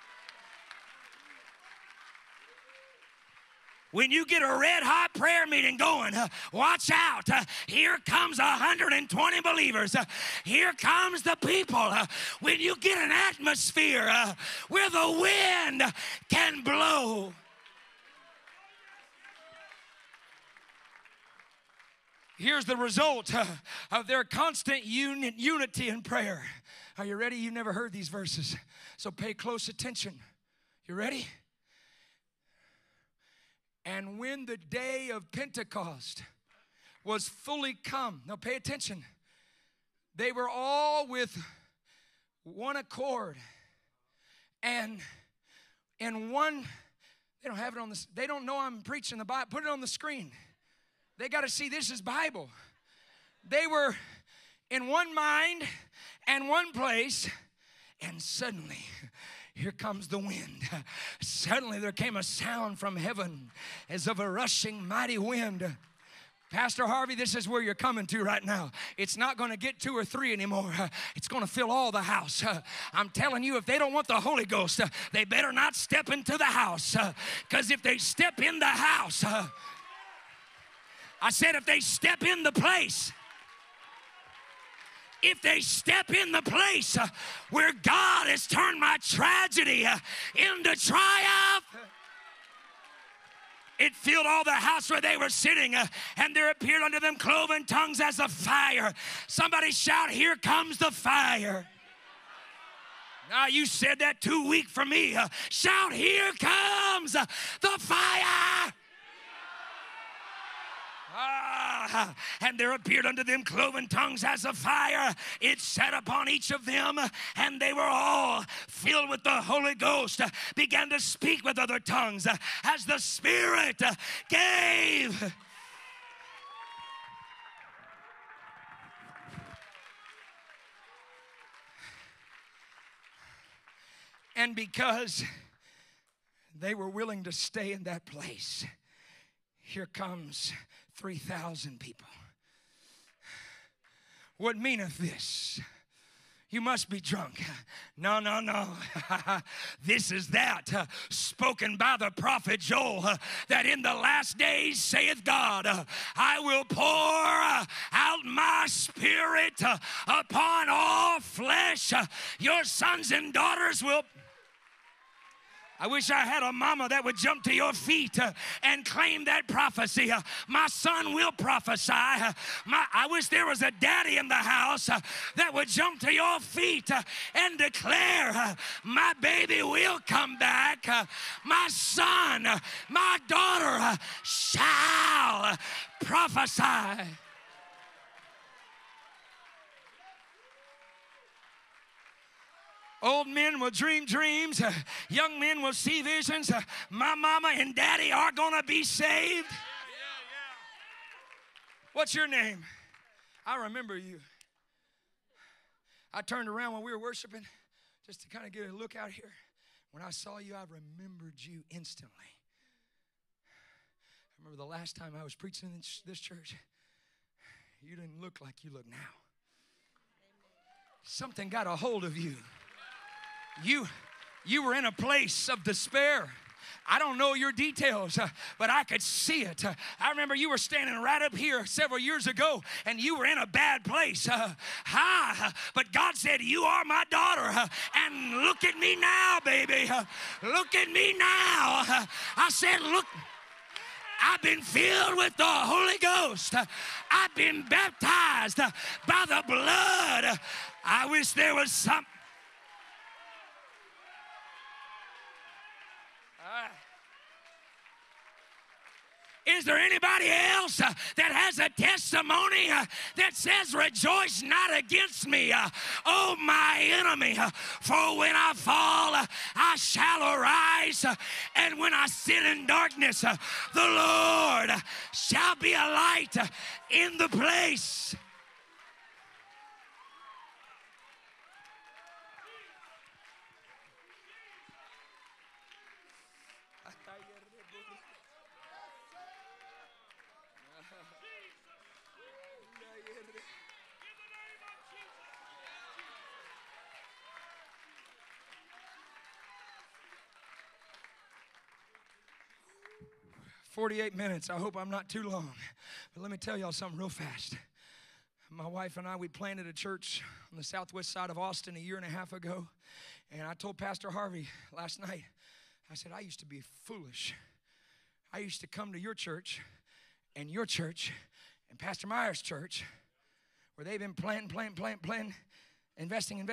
When you get a red-hot prayer meeting going, watch out. Here comes 120 believers. Here comes the people. When you get an atmosphere where the wind can blow. Here's the result of their constant unity in prayer. Are you ready? You've never heard these verses, so pay close attention. You ready? And when the day of Pentecost was fully come, now pay attention, they were all with one accord and in one, they don't have it on this, they don't know I'm preaching the Bible, put it on the screen. They got to see this is Bible. They were in one mind and one place, and suddenly, here comes the wind. Suddenly there came a sound from heaven as of a rushing mighty wind. Pastor Harvey, this is where you're coming to right now. It's not going to get 2 or 3 anymore. It's going to fill all the house. I'm telling you, if they don't want the Holy Ghost, they better not step into the house. Because if they step in the house, I said if they step in the place, if they step in the place where God has turned my tragedy into triumph, it filled all the house where they were sitting, and there appeared unto them cloven tongues as of fire. Somebody shout, here comes the fire. Now you said that too weak for me. Shout, here comes the fire. And there appeared unto them cloven tongues as of fire. It sat upon each of them, and they were all filled with the Holy Ghost, began to speak with other tongues as the Spirit gave. And because they were willing to stay in that place, here comes 3,000 people. What meaneth this? You must be drunk. No, no, no. This is that spoken by the prophet Joel, that in the last days saith God, I will pour out my spirit upon all flesh. Your sons and daughters will... I wish I had a mama that would jump to your feet and claim that prophecy. My son will prophesy. I wish there was a daddy in the house that would jump to your feet and declare, my baby will come back. My son, my daughter shall prophesy. Old men will dream dreams. Young men will see visions. My mama and daddy are going to be saved. What's your name? I remember you. I turned around when we were worshiping. just to kind of get a look out here. When I saw you, I remembered you instantly. I remember the last time I was preaching in this church, you didn't look like you look now. Something got a hold of you. You were in a place of despair. I don't know your details, but I could see it. I remember you were standing right up here several years ago, and you were in a bad place. But God said, you are my daughter, and look at me now, baby. Look at me now. I said, look, I've been filled with the Holy Ghost. I've been baptized by the blood. I wish there was some. Is there anybody else that has a testimony that says, rejoice not against me, oh my enemy, for when I fall, I shall arise, and when I sit in darkness, the Lord shall be a light in the place. "48 minutes. I hope I'm not too long. But let me tell y'all something real fast. My wife and I, we planted a church on the southwest side of Austin a year and a half ago. And I told Pastor Harvey last night, I said, I used to be foolish. I used to come to your church and Pastor Meyer's church, where they've been planting, investing,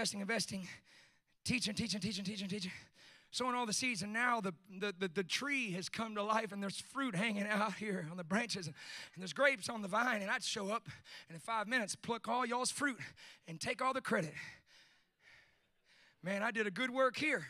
teaching, sowing all the seeds, and now the tree has come to life, and there's fruit hanging out here on the branches, and there's grapes on the vine, and I'd show up and in 5 minutes pluck all y'all's fruit and take all the credit. Man, I did a good work here.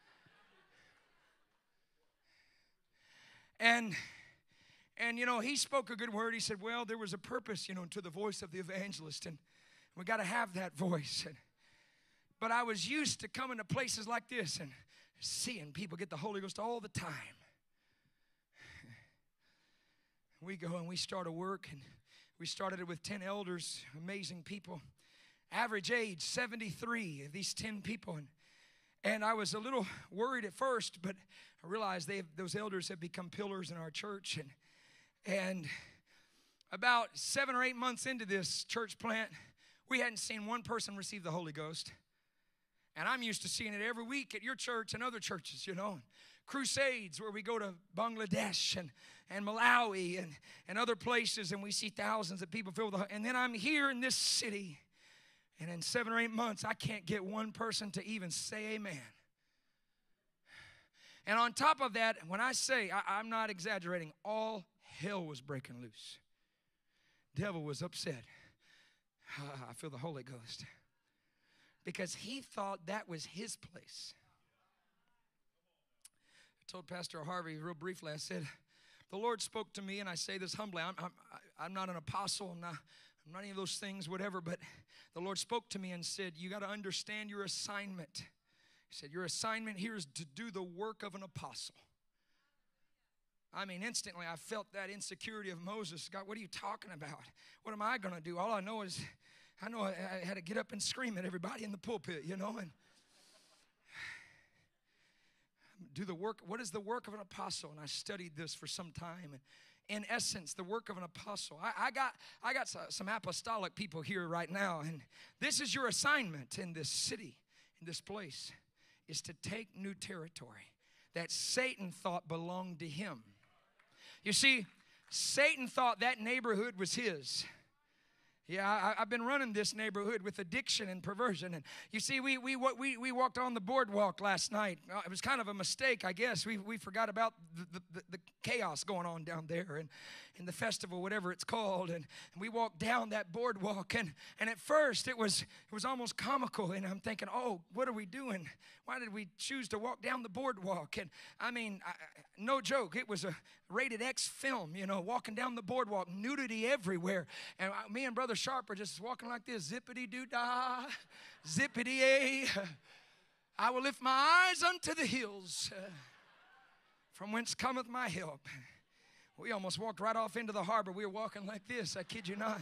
And he spoke a good word. He said, well, there was a purpose, to the voice of the evangelist, and we got to have that voice. But I was used to coming to places like this and seeing people get the Holy Ghost all the time. We go and we start a work, and we started it with 10 elders, amazing people. Average age, 73 of these 10 people. And I was a little worried at first, but I realized those elders have become pillars in our church. And about 7 or 8 months into this church plant, we hadn't seen one person receive the Holy Ghost. And I'm used to seeing it every week at your church and other churches, Crusades where we go to Bangladesh and Malawi and other places, and we see thousands of people filled with the. And then I'm here in this city, and in 7 or 8 months, I can't get one person to even say amen. And on top of that, when I say, I'm not exaggerating, all hell was breaking loose. Devil was upset. I feel the Holy Ghost. Because he thought that was his place. I told Pastor Harvey real briefly, I said, the Lord spoke to me, and I say this humbly. I'm not an apostle. I'm not any of those things, whatever, but the Lord spoke to me and said, you got to understand your assignment. He said, your assignment here is to do the work of an apostle. I mean, instantly I felt that insecurity of Moses. God, what are you talking about? What am I going to do? All I know is, I had to get up and scream at everybody in the pulpit, and do the work. What is the work of an apostle? And I studied this for some time. And in essence, the work of an apostle. I got some apostolic people here right now, and this is your assignment in this city, in this place, is to take new territory that Satan thought belonged to him. You see, Satan thought that neighborhood was his. Yeah, I've been running this neighborhood with addiction and perversion. And you see, we walked on the boardwalk last night. It was kind of a mistake, I guess. We forgot about the chaos going on down there and the festival, whatever it's called. And we walked down that boardwalk. And at first, it was almost comical. And I'm thinking, oh, what are we doing? Why did we choose to walk down the boardwalk? And I mean, no joke, it was a rated X film, walking down the boardwalk, nudity everywhere. And me and Brother Sharp are just walking like this, zippity-doo-dah, zippity-a. I will lift my eyes unto the hills, from whence cometh my help. We almost walked right off into the harbor. We were walking like this. I kid you not.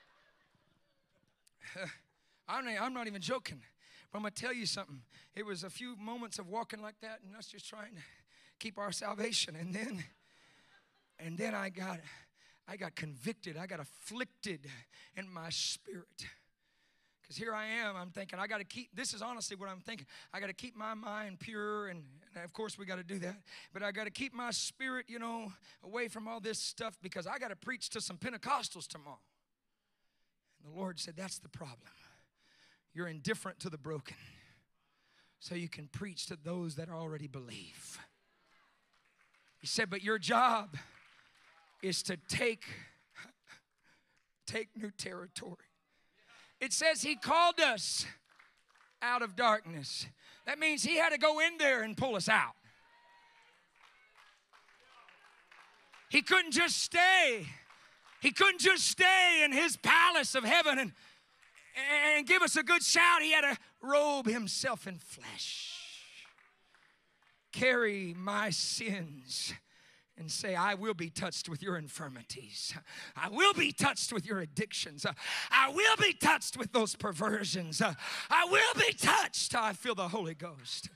I'm not even joking. But I'm going to tell you something. It was a few moments of walking like that and us just trying to keep our salvation. And then I got convicted. I got afflicted in my spirit. Because here I am, I'm thinking, this is honestly what I'm thinking. I got to keep my mind pure, and of course we got to do that. But I got to keep my spirit, away from all this stuff because I got to preach to some Pentecostals tomorrow. And the Lord said, that's the problem. You're indifferent to the broken. So you can preach to those that already believe. He said, but your job is to take new territory. It says he called us out of darkness. That means he had to go in there and pull us out. He couldn't just stay. He couldn't just stay in his palace of heaven and give us a good shout. He had to robe himself in flesh, carry my sins, and say, I will be touched with your infirmities. I will be touched with your addictions. I will be touched with those perversions. I will be touched. I feel the Holy Ghost.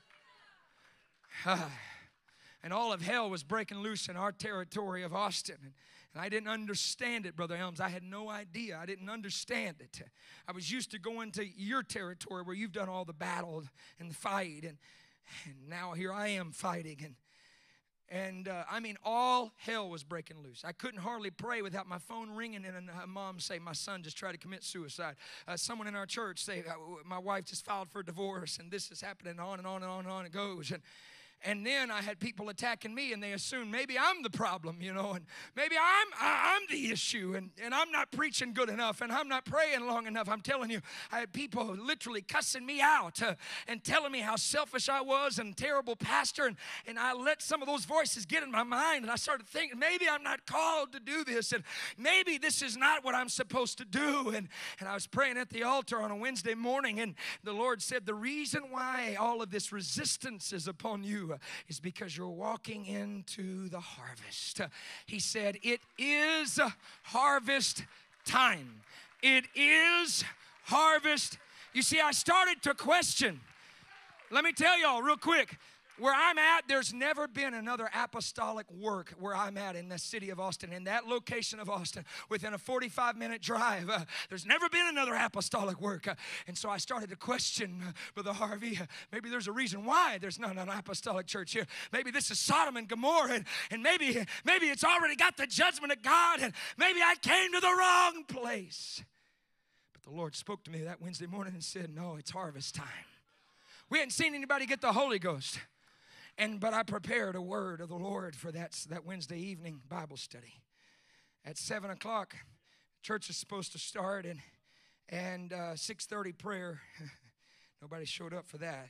And all of hell was breaking loose in our territory of Austin. And I didn't understand it, Brother Elms. I had no idea. I didn't understand it. I was used to going to your territory where you've done all the battle and the fight. And now here I am fighting. And all hell was breaking loose. I couldn't hardly pray without my phone ringing and a mom say, my son just tried to commit suicide. Someone in our church say, my wife just filed for divorce, and this is happening, on and on and on and on it goes. And then I had people attacking me, and they assumed maybe I'm the problem, and maybe I'm the issue, and I'm not preaching good enough, and I'm not praying long enough. I'm telling you, I had people literally cussing me out and telling me how selfish I was and terrible pastor, and I let some of those voices get in my mind, and I started thinking, maybe I'm not called to do this, and maybe this is not what I'm supposed to do. And I was praying at the altar on a Wednesday morning, and the Lord said, the reason why all of this resistance is upon you is because you're walking into the harvest. He said, it is harvest time. It is harvest. You see, I started to question. Let me tell y'all real quick. Where I'm at, there's never been another apostolic work where I'm at in the city of Austin, in that location of Austin, within a 45-minute drive. There's never been another apostolic work. And so I started to question, Brother Harvey, maybe there's a reason why there's not an apostolic church here. Maybe this is Sodom and Gomorrah, and maybe it's already got the judgment of God, and maybe I came to the wrong place. But the Lord spoke to me that Wednesday morning and said, no, it's harvest time. We hadn't seen anybody get the Holy Ghost. But I prepared a word of the Lord for that Wednesday evening Bible study. At 7 o'clock, church is supposed to start, and 6:30 prayer. Nobody showed up for that.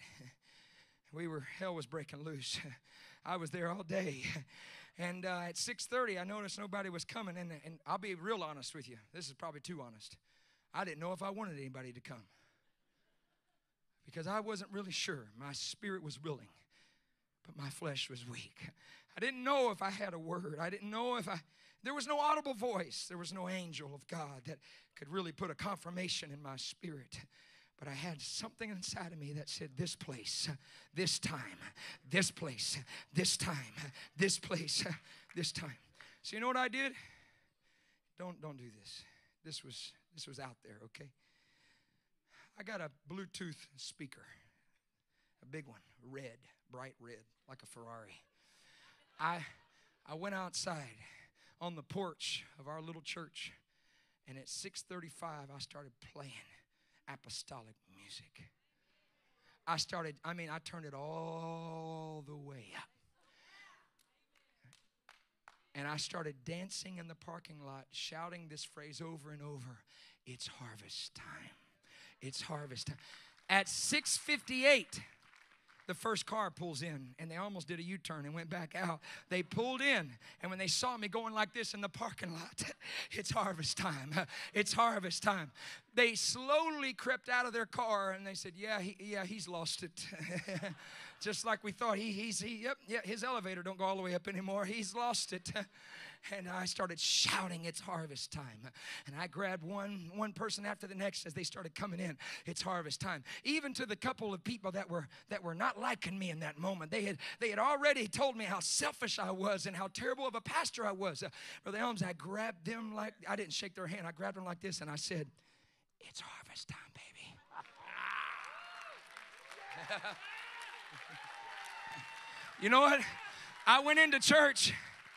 Hell was breaking loose. I was there all day. And at 6:30, I noticed nobody was coming. And I'll be real honest with you. This is probably too honest. I didn't know if I wanted anybody to come, because I wasn't really sure. My spirit was willing, but my flesh was weak. I didn't know if I had a word. I didn't know there was no audible voice. There was no angel of God that could really put a confirmation in my spirit. But I had something inside of me that said, this place, this time, this place, this time, this place, this time. So you know what I did? Don't do this. This was out there, okay? I got a Bluetooth speaker, a big one, red, bright red, like a Ferrari. I went outside on the porch of our little church, and at 6:35, I started playing apostolic music. I turned it all the way up. And I started dancing in the parking lot, shouting this phrase over and over, it's harvest time. It's harvest time. At 6:58, the first car pulls in, and they almost did a U-turn and went back out. They pulled in, and when they saw me going like this in the parking lot, it's harvest time. It's harvest time. They slowly crept out of their car, and they said, he's lost it. Just like we thought. His elevator don't go all the way up anymore. He's lost it. And I started shouting, it's harvest time. And I grabbed one person after the next as they started coming in. It's harvest time. Even to the couple of people that were not liking me in that moment. They had already told me how selfish I was and how terrible of a pastor I was. Brother Helms, I grabbed them like, I didn't shake their hand. I grabbed them like this and I said, it's harvest time, baby. You know what? I went into church.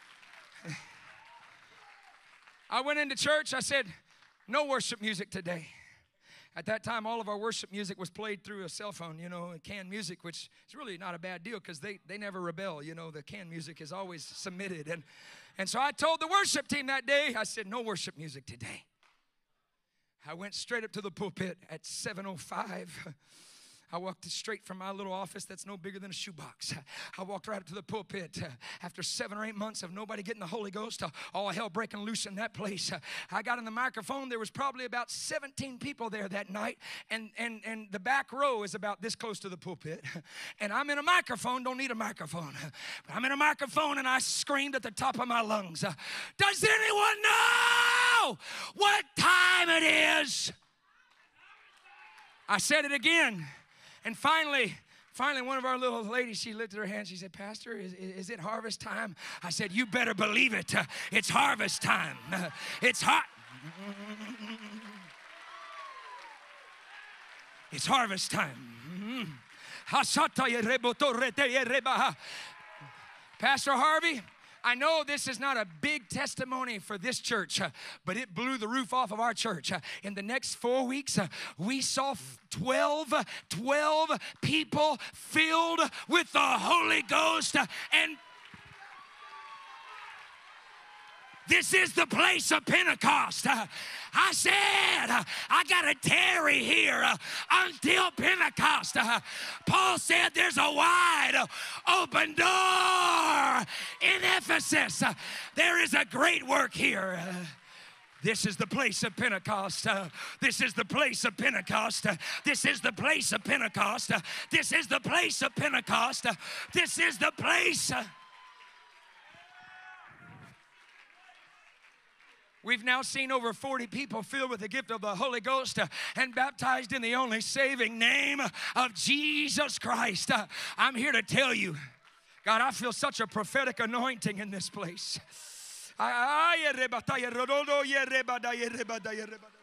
I said, no worship music today. At that time, all of our worship music was played through a cell phone, canned music, which is really not a bad deal because they never rebel. The canned music is always submitted. And so I told the worship team that day, I said, no worship music today. I went straight up to the pulpit at 7:05. I walked straight from my little office that's no bigger than a shoebox. I walked right up to the pulpit. After 7 or 8 months of nobody getting the Holy Ghost, all hell breaking loose in that place. I got in the microphone. There was probably about 17 people there that night. And the back row is about this close to the pulpit. And I'm in a microphone, don't need a microphone. But I'm in a microphone and I screamed at the top of my lungs. Does anyone know what time it is? I said it again. And finally, one of our little ladies, she lifted her hand. She said, Pastor, is it harvest time? I said, you better believe it. It's harvest time. It's hot. It's harvest time. Pastor Harvey, I know this is not a big testimony for this church, but it blew the roof off of our church. In the next 4 weeks, we saw 12 people filled with the Holy Ghost. And this is the place of Pentecost. I said, I got to tarry here until Pentecost. Paul said there's a wide open door in Ephesus. There is a great work here. This is the place of Pentecost. This is the place of Pentecost. This is the place of Pentecost. This is the place of Pentecost. This is the place. We've now seen over 40 people filled with the gift of the Holy Ghost and baptized in the only saving name of Jesus Christ. I'm here to tell you, God, I feel such a prophetic anointing in this place.